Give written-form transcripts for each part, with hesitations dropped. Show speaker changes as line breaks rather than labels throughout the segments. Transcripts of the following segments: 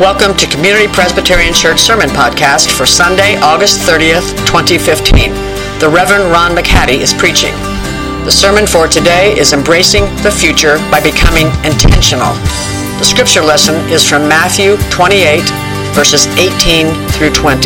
Welcome to Community Presbyterian Church Sermon Podcast for Sunday, August 30th, 2015. The Reverend Ron McHattie is preaching. The sermon for today is Embracing the Future by Becoming Intentional. The scripture lesson is from Matthew 28, verses 18 through 20.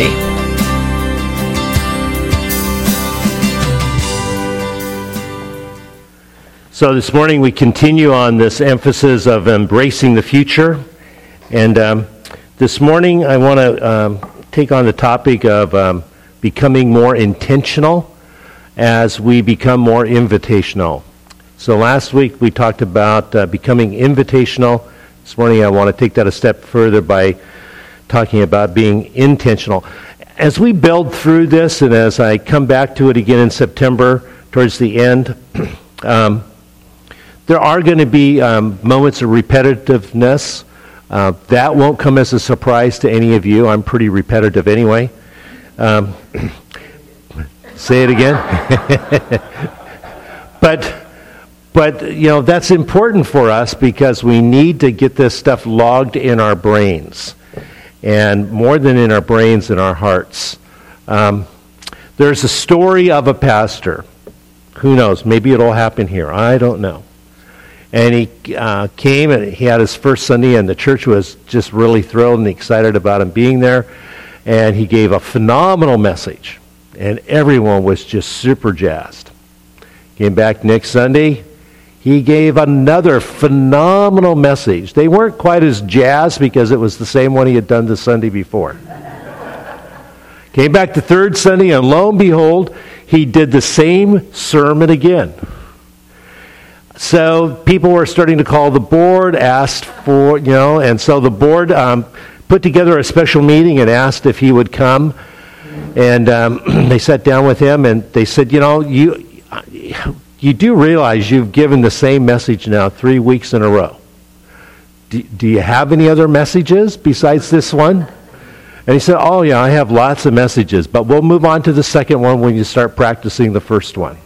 So this morning we continue on this emphasis of embracing the future. And this morning I want to take on the topic of becoming more intentional as we become more invitational. So last week we talked about becoming invitational. This morning I want to take that a step further by talking about being intentional. As we build through this and as I come back to it again in September towards the end, there are going to be moments of repetitiveness. That won't come as a surprise to any of you. I'm pretty repetitive anyway. Say it again. But you know, that's important for us because we need to get this stuff logged in our brains. And more than in our brains, in our hearts. There's a story of a pastor. Who knows? Maybe it'll happen here. I don't know. And he came and he had his first Sunday and the church was just really thrilled and excited about him being there. And he gave a phenomenal message. And everyone was just super jazzed. Came back next Sunday. He gave another phenomenal message. They weren't quite as jazzed because it was the same one he had done the Sunday before. Came back the third Sunday and lo and behold, he did the same sermon again. So people were starting to call the board, asked for, and so the board put together a special meeting and asked if he would come. And they sat down with him and they said, you do realize you've given the same message now 3 weeks in a row. Do you have any other messages besides this one? And he said, oh yeah, I have lots of messages, but we'll move on to the second one when you start practicing the first one.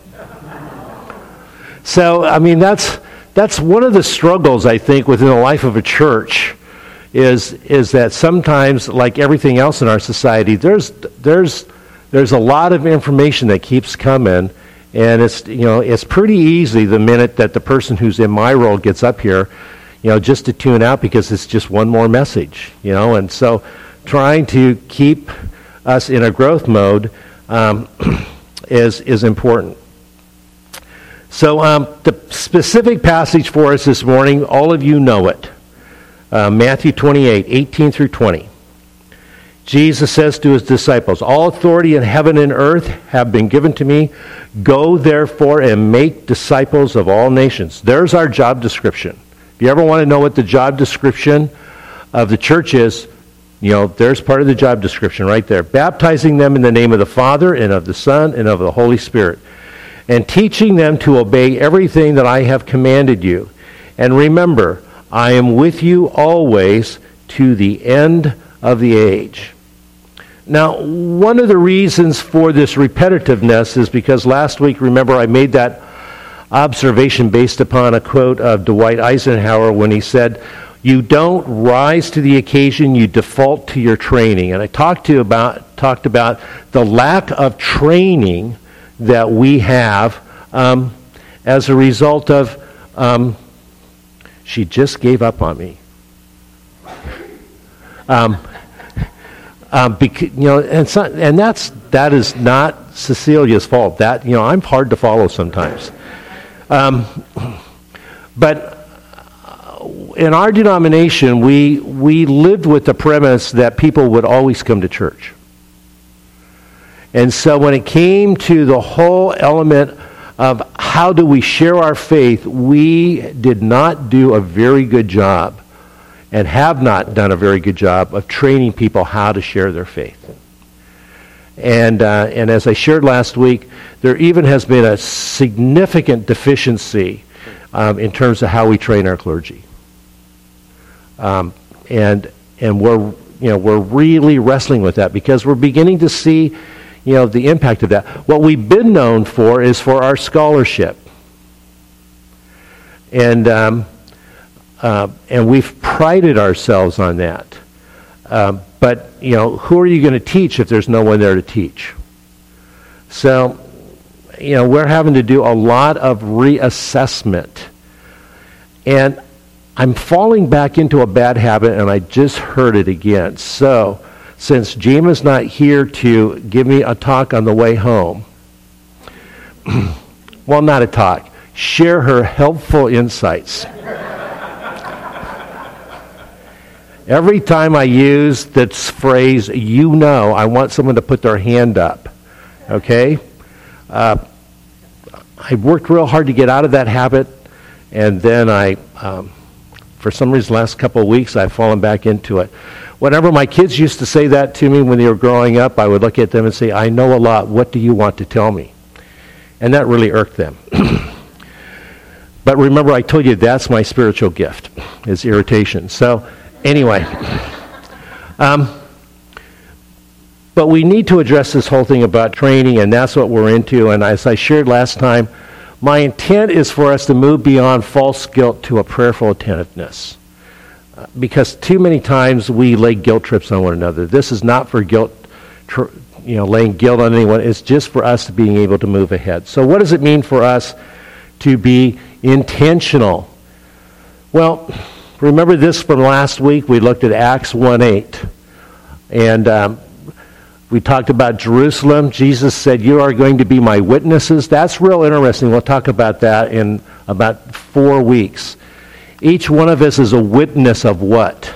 So, I mean, that's one of the struggles, I think, within the life of a church is that sometimes, like everything else in our society, there's a lot of information that keeps coming, and it's pretty easy the minute that the person who's in my role gets up here, just to tune out because it's just one more message, and so trying to keep us in a growth mode is important. So the specific passage for us this morning, all of you know it. Matthew 28, 18 through 20. Jesus says to his disciples, all authority in heaven and earth have been given to me. Go therefore and make disciples of all nations. There's our job description. If you ever want to know what the job description of the church is, there's part of the job description right there. Baptizing them in the name of the Father and of the Son and of the Holy Spirit. And teaching them to obey everything that I have commanded you. And remember, I am with you always to the end of the age. Now, one of the reasons for this repetitiveness is because last week, remember, I made that observation based upon a quote of Dwight Eisenhower when he said, you don't rise to the occasion, you default to your training. And I talked about the lack of training that we have as a result of she just gave up on me. That is not Cecilia's fault. That I'm hard to follow sometimes. But in our denomination, we lived with the premise that people would always come to church. And so when it came to the whole element of how do we share our faith, we did not do a very good job and have not done a very good job of training people how to share their faith. And as I shared last week, there even has been a significant deficiency in terms of how we train our clergy. And we're really wrestling with that because we're beginning to see the impact of that. What we've been known for is for our scholarship. And we've prided ourselves on that. But, who are you going to teach if there's no one there to teach? So, we're having to do a lot of reassessment. And I'm falling back into a bad habit, and I just heard it again. So, since Jima's not here to give me a talk on the way home, well, not a talk, share her helpful insights. Every time I use this phrase, I want someone to put their hand up. Okay? I worked real hard to get out of that habit, and then for some reason, the last couple of weeks, I've fallen back into it. Whenever my kids used to say that to me when they were growing up, I would look at them and say, I know a lot. What do you want to tell me? And that really irked them. But remember, I told you that's my spiritual gift, is irritation. So anyway, but we need to address this whole thing about training, and that's what we're into. And as I shared last time, my intent is for us to move beyond false guilt to a prayerful attentiveness. Because too many times we lay guilt trips on one another. This is not for guilt, laying guilt on anyone. It's just for us to being able to move ahead. So what does it mean for us to be intentional? Well, remember this from last week. We looked at Acts 1:8. And we talked about Jerusalem. Jesus said, you are going to be my witnesses. That's real interesting. We'll talk about that in about 4 weeks. Each one of us is a witness of what?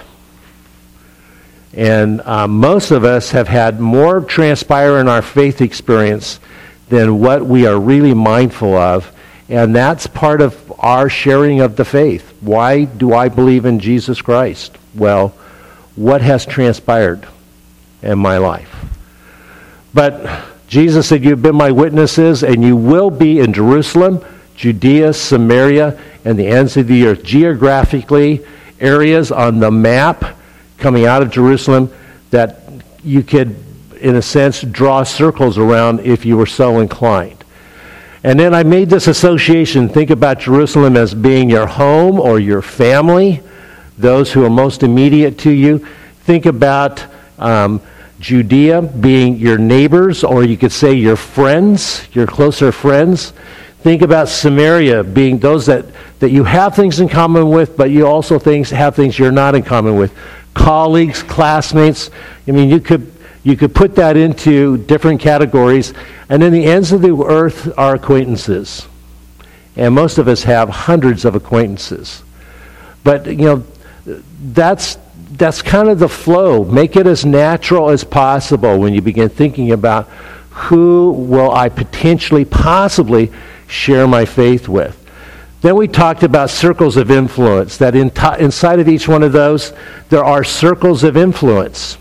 And most of us have had more transpire in our faith experience than what we are really mindful of. And that's part of our sharing of the faith. Why do I believe in Jesus Christ? Well, what has transpired in my life? But Jesus said, you've been my witnesses, and you will be in Jerusalem, Judea, Samaria, and the ends of the earth. Geographically, areas on the map coming out of Jerusalem that you could, in a sense, draw circles around if you were so inclined. And then I made this association. Think about Jerusalem as being your home or your family, those who are most immediate to you. Think about Judea being your neighbors, or you could say your friends, your closer friends. Think about Samaria being those that you have things in common with, but you also have things you're not in common with. Colleagues, classmates. I mean, you could put that into different categories. And then the ends of the earth are acquaintances. And most of us have hundreds of acquaintances. But, that's kind of the flow. Make it as natural as possible when you begin thinking about who will I potentially, possibly share my faith with. Then we talked about circles of influence, that inside of each one of those, there are circles of influence.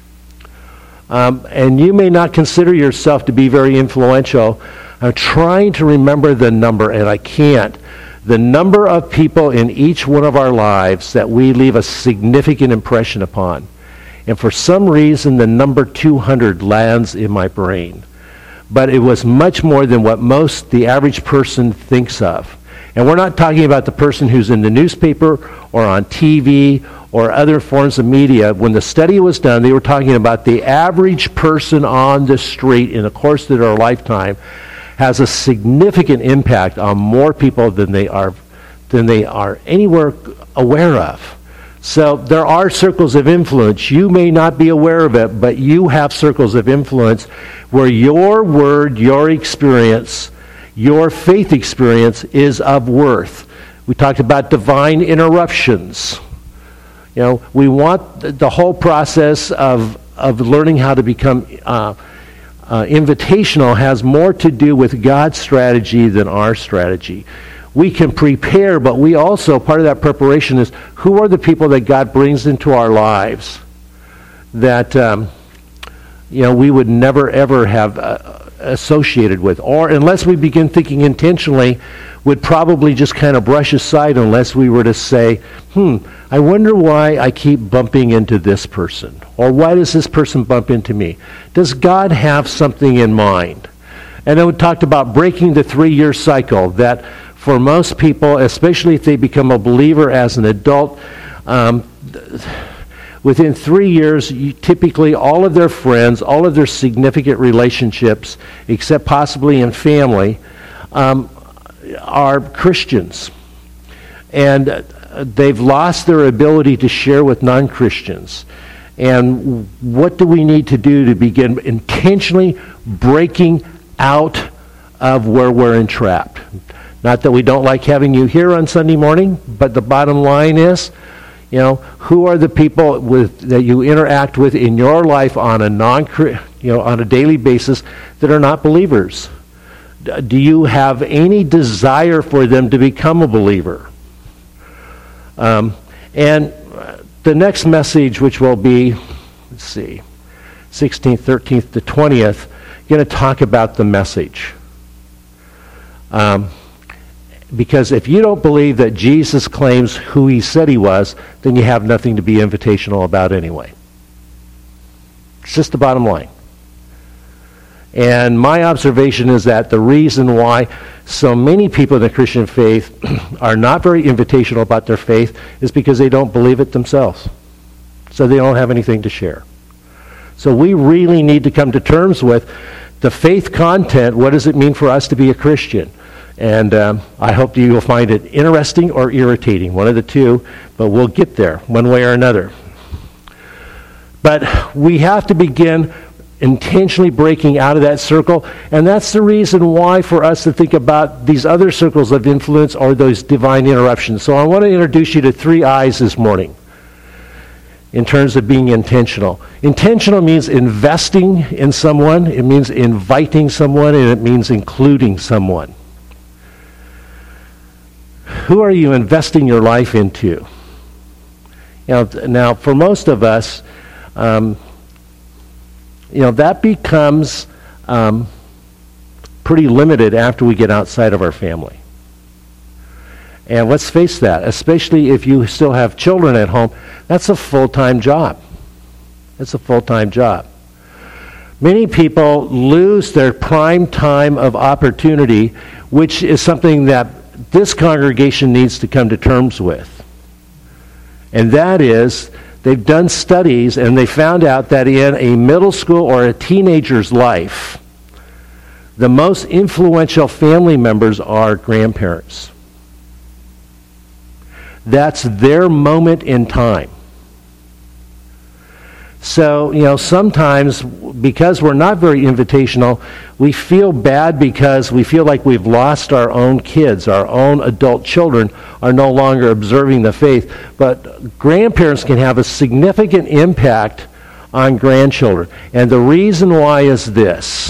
And you may not consider yourself to be very influential. I'm trying to remember the number, and I can't. The number of people in each one of our lives that we leave a significant impression upon. And for some reason, the number 200 lands in my brain. But it was much more than what the average person thinks of. And we're not talking about the person who's in the newspaper or on TV or other forms of media. When the study was done, they were talking about the average person on the street in the course of their lifetime has a significant impact on more people than they are anywhere aware of. So there are circles of influence. You may not be aware of it, but you have circles of influence where your word, your experience, your faith experience is of worth. We talked about divine interruptions. We want the whole process of learning how to become invitational has more to do with God's strategy than our strategy. We can prepare, but we also, part of that preparation is who are the people that God brings into our lives that we would never ever have associated with, or unless we begin thinking intentionally, would probably just kind of brush aside unless we were to say, I wonder why I keep bumping into this person, or why does this person bump into me? Does God have something in mind? And then we talked about breaking the 3-year cycle, that for most people, especially if they become a believer as an adult, Within 3 years, typically all of their friends, all of their significant relationships, except possibly in family, are Christians. And they've lost their ability to share with non-Christians. And what do we need to do to begin intentionally breaking out of where we're entrapped? Not that we don't like having you here on Sunday morning, but the bottom line is, who are the people that you interact with in your life on a on a daily basis that are not believers? Do you have any desire for them to become a believer? And the next message, which will be, 16th, 13th to 20th, going to talk about the message. Because if you don't believe that Jesus claims who he said he was, then you have nothing to be invitational about anyway. It's just the bottom line. And my observation is that the reason why so many people in the Christian faith are not very invitational about their faith is because they don't believe it themselves. So they don't have anything to share. So we really need to come to terms with the faith content. What does it mean for us to be a Christian? And I hope you will find it interesting or irritating, one of the two, but we'll get there one way or another. But we have to begin intentionally breaking out of that circle, and that's the reason why for us to think about these other circles of influence or those divine interruptions. So I want to introduce you to 3 I's this morning in terms of being intentional. Intentional means investing in someone, it means inviting someone, and it means including someone. Who are you investing your life into? Now, for most of us, that becomes pretty limited after we get outside of our family. And let's face that, especially if you still have children at home, that's a full-time job. It's a full-time job. Many people lose their prime time of opportunity, which is something that this congregation needs to come to terms with. And that is, they've done studies and they found out that in a middle school or a teenager's life, the most influential family members are grandparents. That's their moment in time. So, sometimes because we're not very invitational, we feel bad because we feel like we've lost our own kids, our own adult children are no longer observing the faith. But grandparents can have a significant impact on grandchildren. And the reason why is this.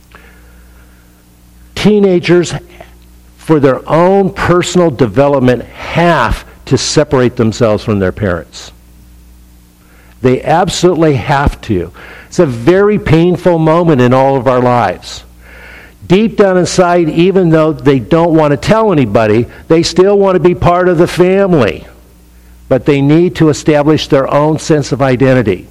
Teenagers, for their own personal development, have to separate themselves from their parents. They absolutely have to. It's a very painful moment in all of our lives. Deep down inside, even though they don't want to tell anybody, they still want to be part of the family. But they need to establish their own sense of identity.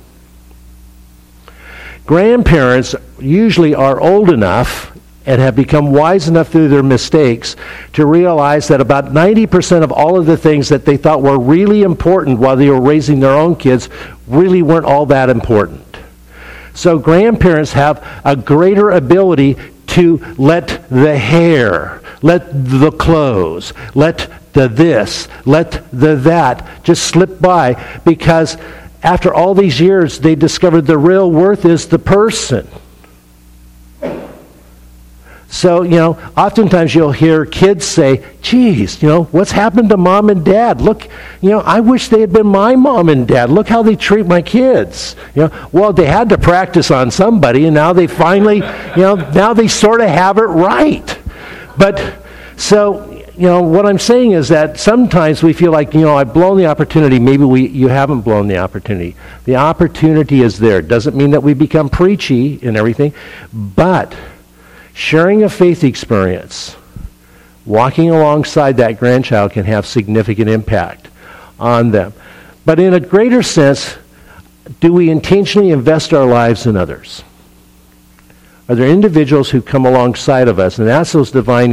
Grandparents usually are old enough and have become wise enough through their mistakes to realize that about 90% of all of the things that they thought were really important while they were raising their own kids really weren't all that important. So grandparents have a greater ability to let the hair, let the clothes, let the this, let the that just slip by, because after all these years they discovered the real worth is the person. So, oftentimes you'll hear kids say, geez, what's happened to mom and dad? Look, I wish they had been my mom and dad. Look how they treat my kids. Well, they had to practice on somebody, and now they finally, now they sort of have it right. But, so, what I'm saying is that sometimes we feel like, I've blown the opportunity. Maybe you haven't blown the opportunity. The opportunity is there. It doesn't mean that we become preachy and everything, but sharing a faith experience, walking alongside that grandchild can have significant impact on them. But in a greater sense, do we intentionally invest our lives in others? Are there individuals who come alongside of us, and that's those divine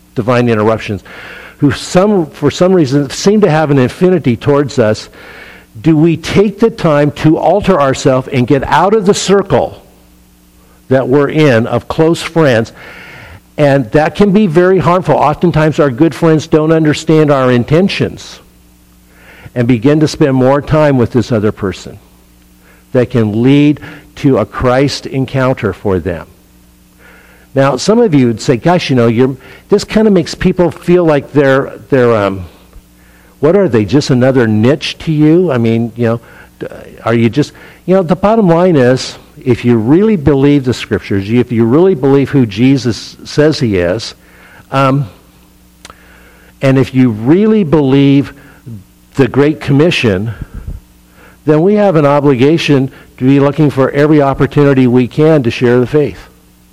interruptions, who for some reason seem to have an affinity towards us do we take the time to alter ourselves and get out of the circle that we're in of close friends? And that can be very harmful. Oftentimes our good friends don't understand our intentions and begin to spend more time with this other person. That can lead to a Christ encounter for them. Now, some of you would say, gosh, this kind of makes people feel like they're what are they, just another niche to you? I mean, are you just, the bottom line is, if you really believe the Scriptures, if you really believe who Jesus says he is, and if you really believe the Great Commission, then we have an obligation to be looking for every opportunity we can to share the faith.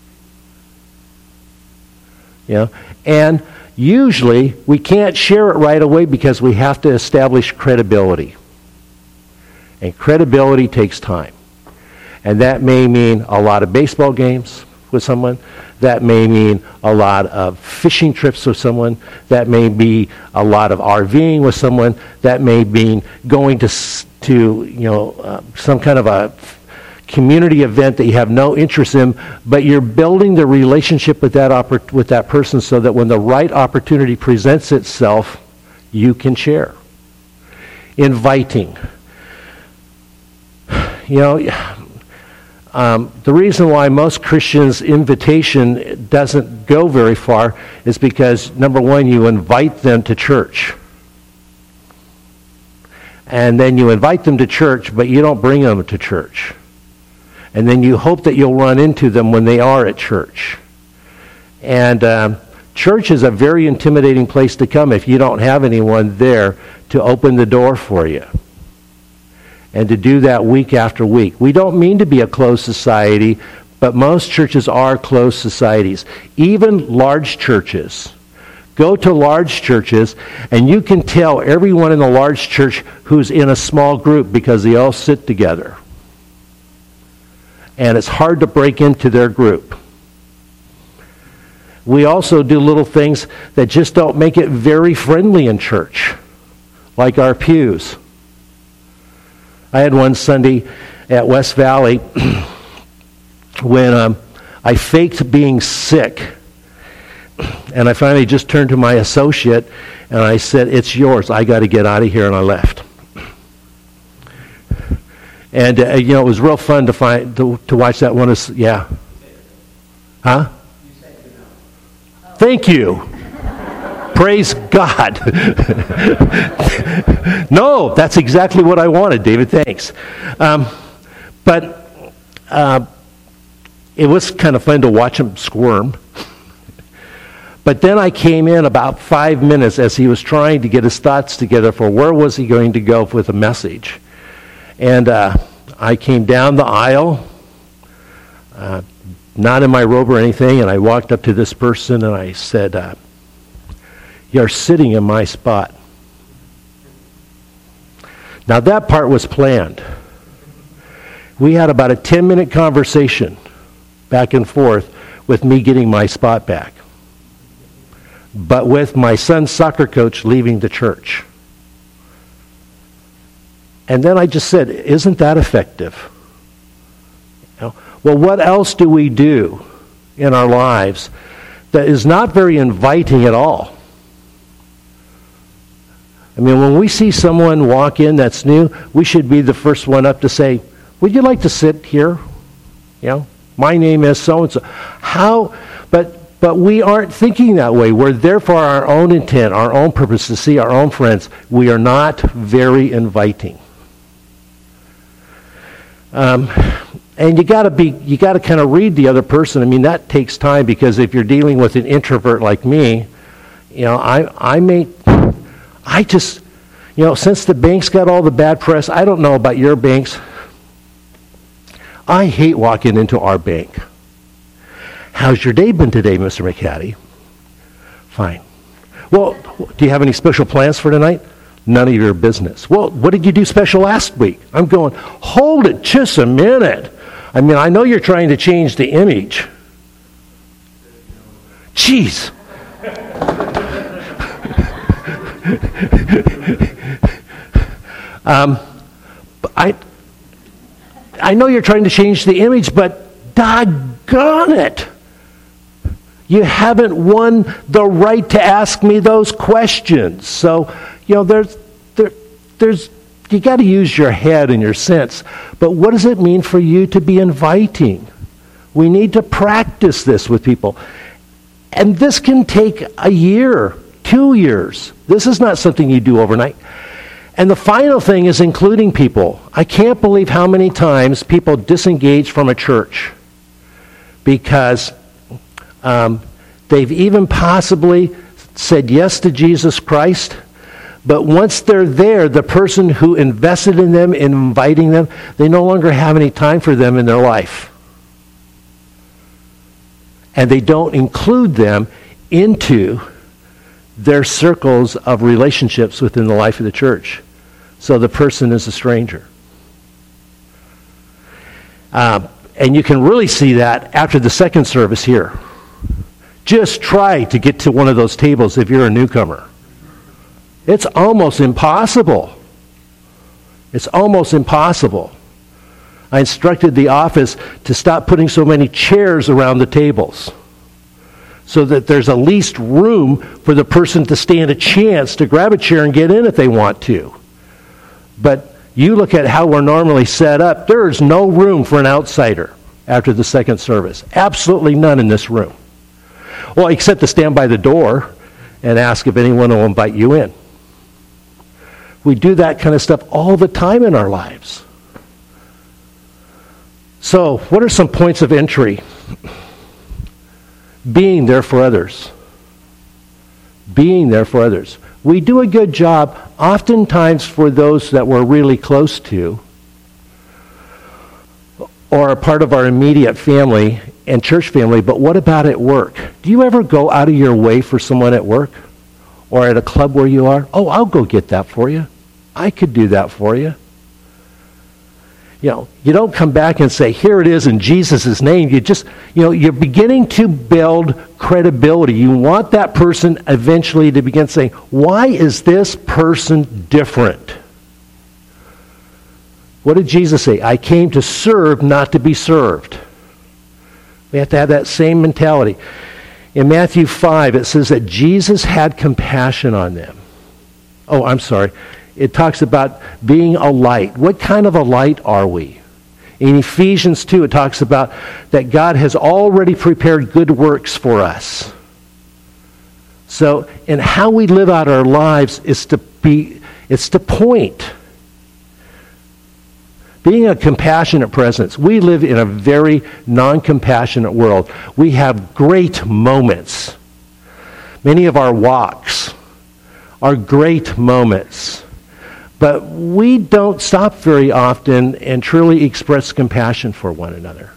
And usually we can't share it right away because we have to establish credibility. And credibility takes time. And that may mean a lot of baseball games with someone. That may mean a lot of fishing trips with someone. That may be a lot of RVing with someone. That may mean going to some kind of a community event that you have no interest in, but you're building the relationship with that person so that when the right opportunity presents itself, you can share. Inviting. The reason why most Christians' invitation doesn't go very far is because, number one, you invite them to church. And then you invite them to church, but you don't bring them to church. And then you hope that you'll run into them when they are at church. And church is a very intimidating place to come if you don't have anyone there to open the door for you. And to do that week after week. We don't mean to be a closed society, but most churches are closed societies. Even large churches. Go to large churches, and you can tell everyone in the large church who's in a small group because they all sit together. And it's hard to break into their group. We also do little things that just don't make it very friendly in church, like our pews. I had one Sunday at West Valley when I faked being sick. And I finally just turned to my associate and I said, "It's yours. I got to get out of here," and I left. And it was real fun to watch that one. Yeah. Huh? Thank you. Praise God. No, that's exactly what I wanted, David. Thanks. But it was kind of fun to watch him squirm. But then I came in about 5 minutes as he was trying to get his thoughts together for where was he going to go with a message. And I came down the aisle, not in my robe or anything, and I walked up to this person and I said, "You're sitting in my spot." Now that part was planned. We had about a 10-minute conversation back and forth with me getting my spot back, but with my son's soccer coach leaving the church. And then I just said, isn't that effective? Well, what else do we do in our lives that is not very inviting at all? I mean, when we see someone walk in that's new, we should be the first one up to say, "Would you like to sit here? My name is so-and-so." But we aren't thinking that way. We're there for our own intent, our own purpose, to see our own friends. We are not very inviting. And you got to kind of read the other person. I mean, that takes time because if you're dealing with an introvert like me, since the bank's got all the bad press, I don't know about your banks. I hate walking into our bank. "How's your day been today, Mr. McCaddy?" "Fine." "Well, do you have any special plans for tonight?" "None of your business." "Well, what did you do special last week?" I'm going, hold it just a minute. I mean, I know you're trying to change the image. Jeez. I know you're trying to change the image, but doggone it. You haven't won the right to ask me those questions. So, there's you got to use your head and your sense. But what does it mean for you to be inviting? We need to practice this with people. And this can take a year, 2 years. This is not something you do overnight. And the final thing is including people. I can't believe how many times people disengage from a church because they've even possibly said yes to Jesus Christ, but once they're there, the person who invested in them, in inviting them, they no longer have any time for them in their life. And they don't include them into their circles of relationships within the life of the church. So the person is a stranger. And you can really see that after the second service here. Just try to get to one of those tables if you're a newcomer. It's almost impossible. It's almost impossible. I instructed the office to stop putting so many chairs around the tables so that there's at least room for the person to stand a chance to grab a chair and get in if they want to. But you look at how we're normally set up, there is no room for an outsider after the second service. Absolutely none in this room. Well, except to stand by the door and ask if anyone will invite you in. We do that kind of stuff all the time in our lives. So, what are some points of entry? Being there for others. Being there for others. We do a good job, oftentimes for those that we're really close to, or a part of our immediate family and church family, but what about at work? Do you ever go out of your way for someone at work? Or at a club where you are? Oh, I'll go get that for you. I could do that for you. You don't come back and say, here it is in Jesus' name. You just, you're beginning to build credibility. You want that person eventually to begin saying, why is this person different? What did Jesus say? I came to serve, not to be served. We have to have that same mentality. In Matthew 5, it says that Jesus had compassion on them. Oh, I'm sorry. It talks about being a light. What kind of a light are we? In Ephesians 2, it talks about that God has already prepared good works for us. So, in how we live out our lives it's to point. Being a compassionate presence. We live in a very non-compassionate world. We have great moments. Many of our walks are great moments. But we don't stop very often and truly express compassion for one another.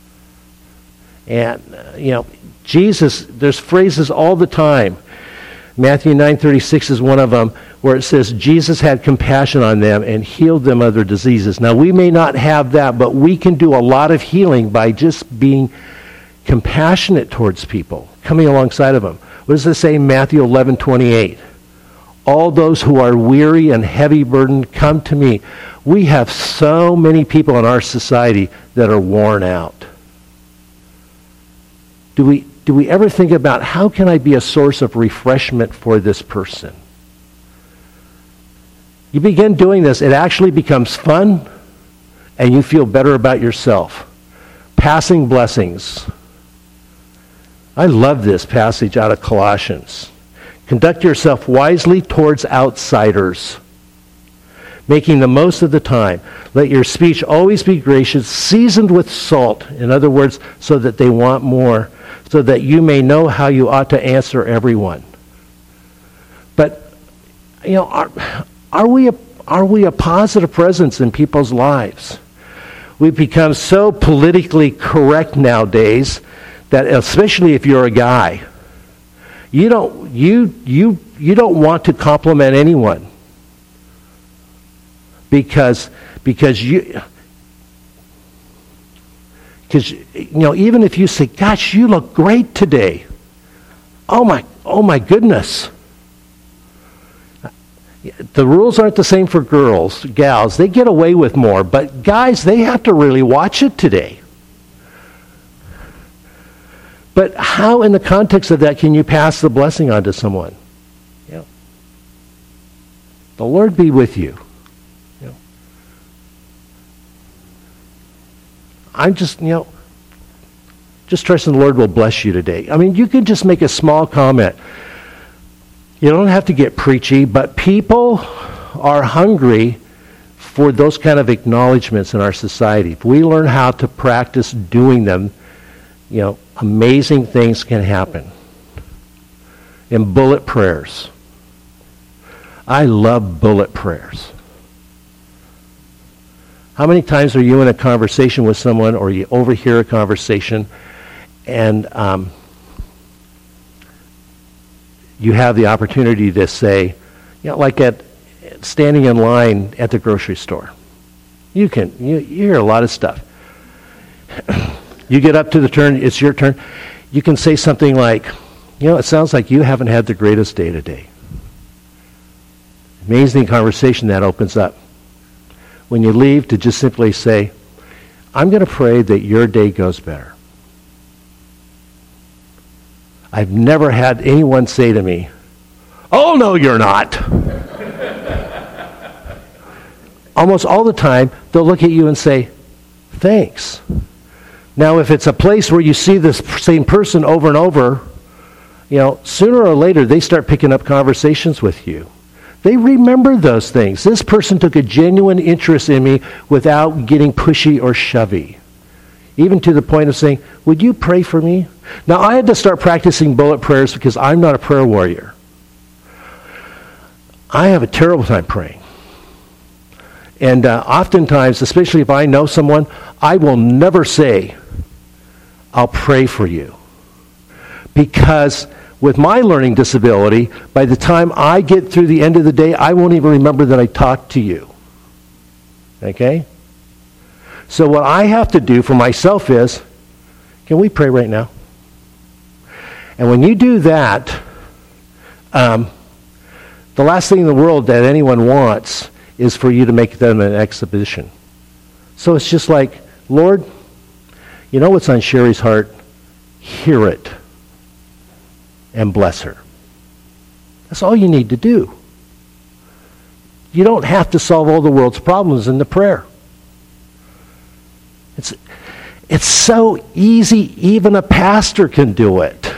And, Jesus, there's phrases all the time. Matthew 9:36 is one of them where it says Jesus had compassion on them and healed them of their diseases. Now, we may not have that, but we can do a lot of healing by just being compassionate towards people, coming alongside of them. What does it say in Matthew 11:28? All those who are weary and heavy burdened, come to me. We have so many people in our society that are worn out. Do we ever think about how can I be a source of refreshment for this person? You begin doing this, it actually becomes fun, and you feel better about yourself. Passing blessings. I love this passage out of Colossians. Conduct yourself wisely towards outsiders, making the most of the time. Let your speech always be gracious, seasoned with salt. In other words, so that they want more, so that you may know how you ought to answer everyone. But, are we a positive presence in people's lives? We've become so politically correct nowadays that, especially if you're a guy, you don't want to compliment anyone because even if you say, "Gosh, you look great today," oh my goodness, The rules aren't the same for gals. They get away with more. But guys, they have to really watch it today. But how, in the context of that, can you pass the blessing on to someone? The Lord be with you. I'm just trusting the Lord will bless you today. I mean, you can just make a small comment. You don't have to get preachy, but people are hungry for those kind of acknowledgments in our society. If we learn how to practice doing them, amazing things can happen. And bullet prayers. I love bullet prayers. How many times are you in a conversation with someone, or you overhear a conversation, and you have the opportunity to say, like at standing in line at the grocery store. You hear a lot of stuff. You get up to the turn, it's your turn. You can say something like, it sounds like you haven't had the greatest day today. Amazing conversation that opens up. When you leave, to just simply say, I'm going to pray that your day goes better. I've never had anyone say to me, oh, no, you're not. Almost all the time, they'll look at you and say, thanks. Now, if it's a place where you see the same person over and over, sooner or later, they start picking up conversations with you. They remember those things. This person took a genuine interest in me without getting pushy or shovey. Even to the point of saying, would you pray for me? Now, I had to start practicing bullet prayers because I'm not a prayer warrior. I have a terrible time praying. And oftentimes, especially if I know someone, I will never say, I'll pray for you. Because with my learning disability, by the time I get through the end of the day, I won't even remember that I talked to you. Okay? So what I have to do for myself is, can we pray right now? And when you do that, the last thing in the world that anyone wants is for you to make them an exhibition. So it's just like, Lord, you know what's on Sherry's heart? Hear it. And bless her. That's all you need to do. You don't have to solve all the world's problems in the prayer. It's so easy, even a pastor can do it.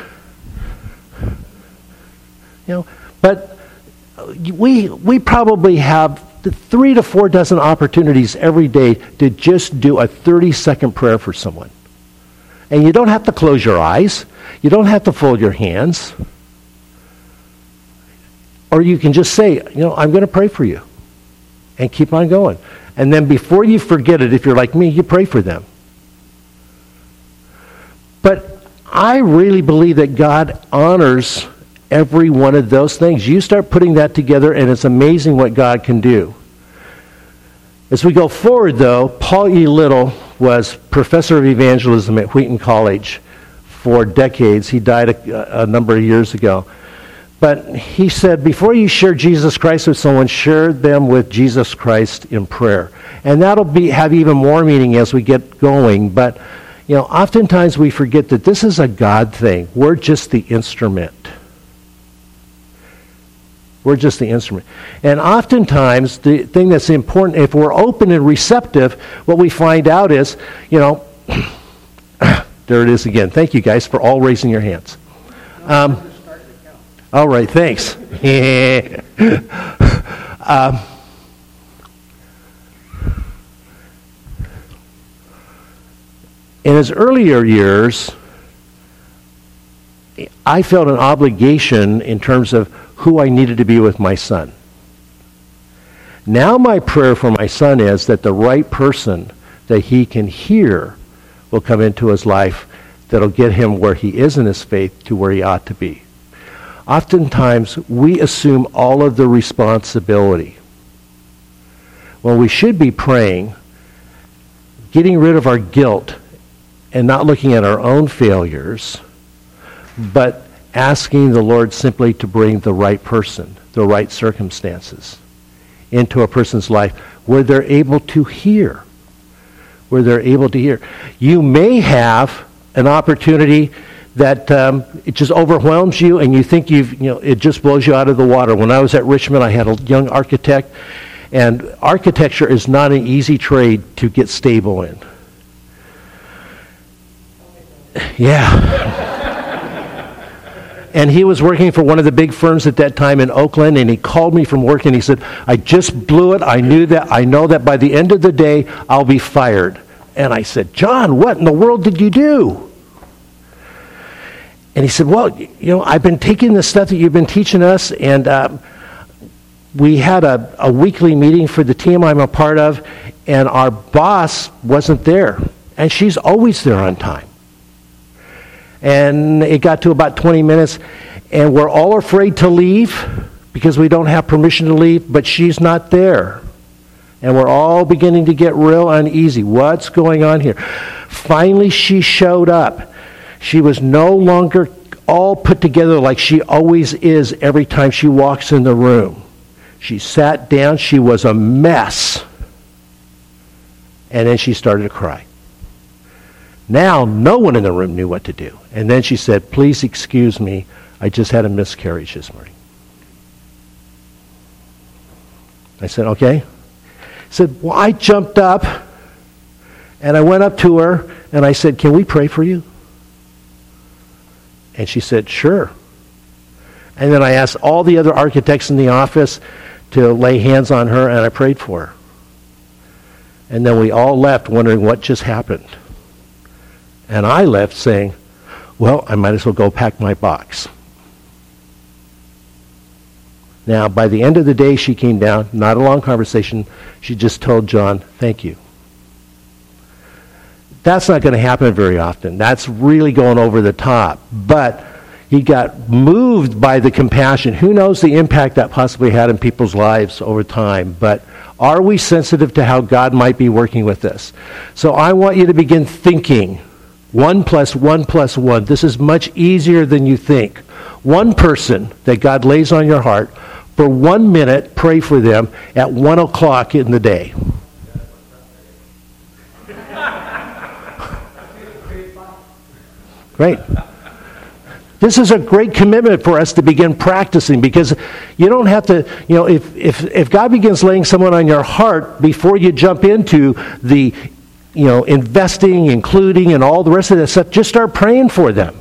But we probably have 3 to 4 dozen opportunities every day to just do a 30-second prayer for someone. And you don't have to close your eyes. You don't have to fold your hands. Or you can just say, I'm going to pray for you. And keep on going. And then before you forget it, if you're like me, you pray for them. But I really believe that God honors every one of those things. You start putting that together, and it's amazing what God can do. As we go forward, though, Paul E. Little was professor of evangelism at Wheaton College for decades. He died a number of years ago. But he said, before you share Jesus Christ with someone, share them with Jesus Christ in prayer. And that'll have even more meaning as we get going. But, oftentimes we forget that this is a God thing. We're just the instrument. We're just the instrument. And oftentimes, the thing that's important, if we're open and receptive, what we find out is, there it is again. Thank you guys for all raising your hands. All right, thanks. In his earlier years, I felt an obligation in terms of who I needed to be with my son. Now my prayer for my son is that the right person that he can hear will come into his life that'll get him where he is in his faith to where he ought to be. Oftentimes, we assume all of the responsibility. When we should be praying, getting rid of our guilt and not looking at our own failures, but asking the Lord simply to bring the right person. the right circumstances into a person's life where they're able to hear. Where they're able to hear. You may have an opportunity that it just overwhelms you and you think it just blows you out of the water. When I was at Richmond, I had a young architect, and architecture is not an easy trade to get stable in. Yeah. And he was working for one of the big firms at that time in Oakland, and he called me from work and he said, I just blew it. I know that by the end of the day, I'll be fired. And I said, John, what in the world did you do? And he said, well, I've been taking the stuff that you've been teaching us, and we had a weekly meeting for the team I'm a part of, and our boss wasn't there. And she's always there on time. And it got to about 20 minutes, and we're all afraid to leave because we don't have permission to leave, but she's not there. And we're all beginning to get real uneasy. What's going on here? Finally, she showed up. She was no longer all put together like she always is every time she walks in the room. She sat down. She was a mess. And then she started to cry. Now, no one in the room knew what to do. And then she said, please excuse me, I just had a miscarriage this morning. I said, okay. He said, well, I jumped up, and I went up to her, and I said, can we pray for you? And she said, sure. And then I asked all the other architects in the office to lay hands on her, and I prayed for her. And then we all left wondering what just happened. And I left saying, well, I might as well go pack my box. Now, by the end of the day, she came down, not a long conversation. She just told John, thank you. That's not going to happen very often. That's really going over the top. But he got moved by the compassion. Who knows the impact that possibly had in people's lives over time. But are we sensitive to how God might be working with this? So I want you to begin thinking. 1 + 1 + 1. This is much easier than you think. One person that God lays on your heart, for 1 minute, pray for them at 1 o'clock in the day. Great. This is a great commitment for us to begin practicing, because you don't have to, if God begins laying someone on your heart before you jump into the investing, including, and all the rest of that stuff, just start praying for them.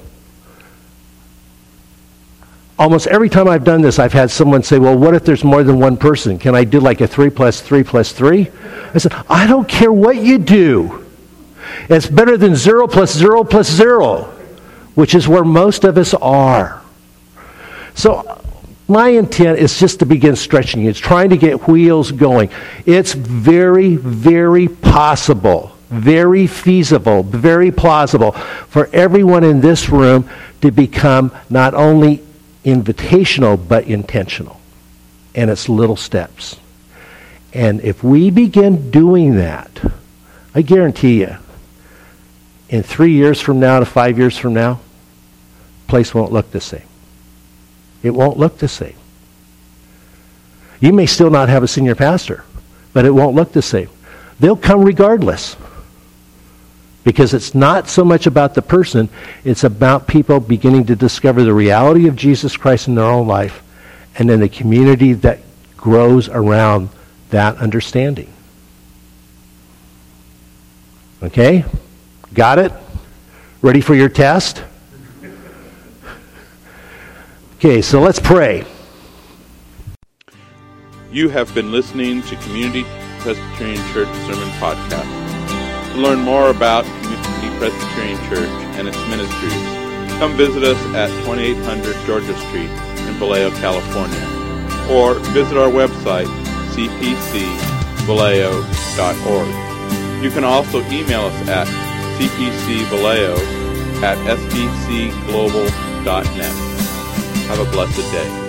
Almost every time I've done this, I've had someone say, well, what if there's more than one person? Can I do like a 3 + 3 + 3? I said, I don't care what you do. It's better than 0 + 0 + 0, which is where most of us are. So my intent is just to begin stretching you. It's trying to get wheels going. It's very, very possible, very feasible, very plausible for everyone in this room to become not only invitational but intentional. And it's little steps. And if we begin doing that, I guarantee you, in 3 years from now to 5 years from now, the place won't look the same. It won't look the same. You may still not have a senior pastor, but it won't look the same. They'll come regardless. Because it's not so much about the person, it's about people beginning to discover the reality of Jesus Christ in their own life, and then the community that grows around that understanding. Okay? Got it? Ready for your test? Okay, so let's pray.
You have been listening to Community Presbyterian Church Sermon Podcast. To learn more about Community Presbyterian Church and its ministries, come visit us at 2800 Georgia Street in Vallejo, California, or visit our website, cpcvallejo.org. You can also email us at cpcvallejo@sbcglobal.net. Have a blessed day.